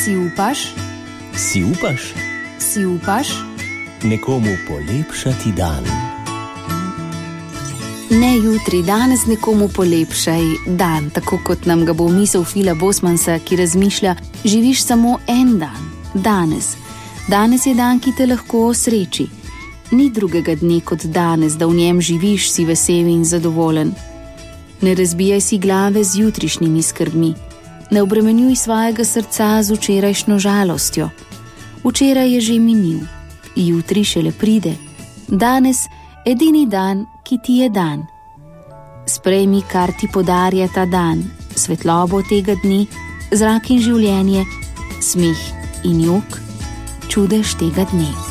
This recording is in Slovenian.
Si upaš? Si upaš? Si upaš? Nekomu polepšati dan. Ne jutri, danes nekomu polepšaj dan, tako kot nam ga bo misel Phila Bosmansa, ki razmišlja, živiš samo en dan, danes. Danes je dan, ki te lahko osreči. Ni drugega dne kot danes, da v njem živiš, si vesel in zadovoljen. Ne razbijaj si glave z jutrišnjimi skrbmi. Ne obremenjuj svojega srca z včerajšnjo žalostjo. Včeraj je že minil, jutri šele pride. Danes edini dan, ki ti je dan. Sprejmi, kar ti podarja ta dan, svetlobo tega dni, zrak in življenje, smeh in jok, čudež tega dne.